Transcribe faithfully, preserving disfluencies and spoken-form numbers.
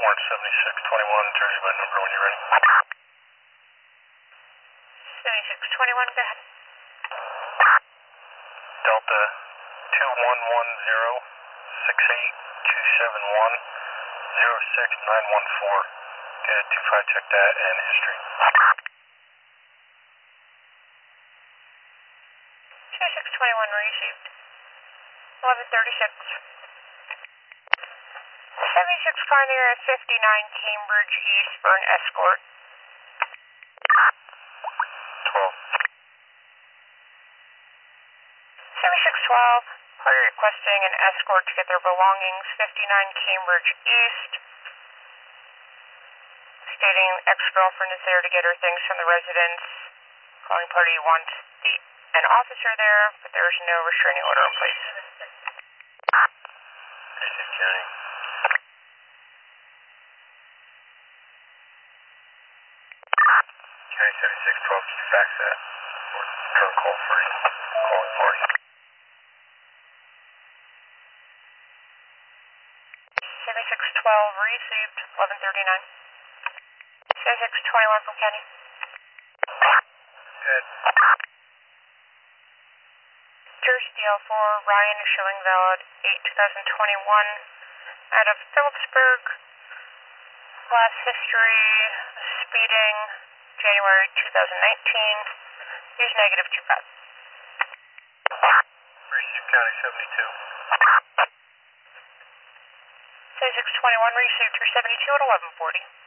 Warrant seventy-six twenty-one, Jersey by number when you're ready. seventy-six twenty-one, go ahead. Delta two one one zero six eight two seven one zero six nine one four. Get two five, check that and history. seventy-six twenty-one received. eleven thirty-six. seventy-six finding her at fifty-nine Cambridge East for an escort. twelve. seventy-six twelve, party requesting an escort to get their belongings, fifty-nine Cambridge East. Stating ex-girlfriend is there to get her things from the residence. Calling party wants the, an officer there, but there is no restraining order in place. Hastings County. County seventy-six twelve, can you fax that? Or current call for you. Calling party. seventy-six twelve received, eleven thirty-nine. seventy-six twenty-one from County. Good. Jersey D L four, Ryan is showing valid eight twenty twenty-one out of Phillipsburg. Last history, speeding, January twenty nineteen. Here's negative two five. Receive County seventy-two. seventy-six twenty-one received, through seventy-two at eleven forty.